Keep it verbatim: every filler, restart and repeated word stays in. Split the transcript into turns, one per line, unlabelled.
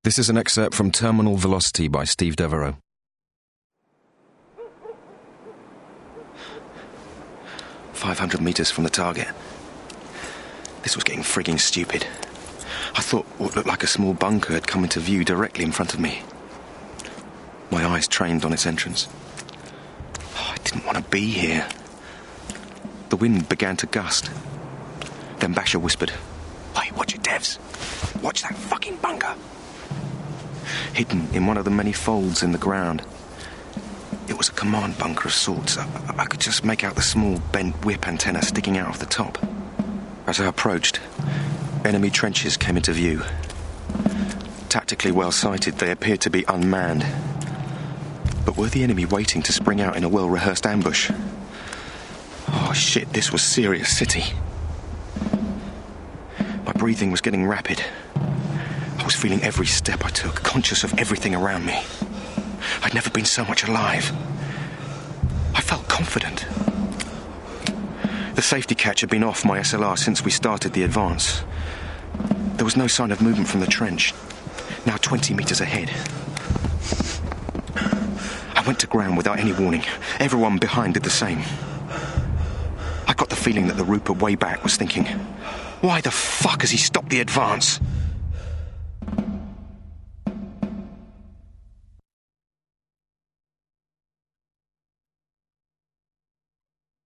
This is an excerpt from Terminal Velocity by Steve Devereaux. Five hundred metres from the target. This was getting frigging stupid. I thought what looked like a small bunker had come into view directly in front of me. My eyes trained on its entrance. Oh, I didn't want to be here. The wind began to gust. Then Basher whispered, "Hey, watch it, Devs. Watch that fucking bunker." Hidden in one of the many folds in the ground, it was a command bunker of sorts. I, I could just make out the small bent whip antenna sticking out of the top. As I approached, enemy trenches came into view. Tactically well sighted, they appeared to be unmanned. But were the enemy waiting to spring out in a well-rehearsed ambush? Oh shit, this was serious city. My breathing was getting rapid. I was feeling every step I took, conscious of everything around me. I'd never been so much alive. I felt confident. The safety catch had been off my S L R since we started the advance. There was no sign of movement from the trench, now twenty metres ahead. I went to ground without any warning. Everyone behind did the same. I got the feeling that the Rupert way back was thinking, why the fuck has he stopped the advance?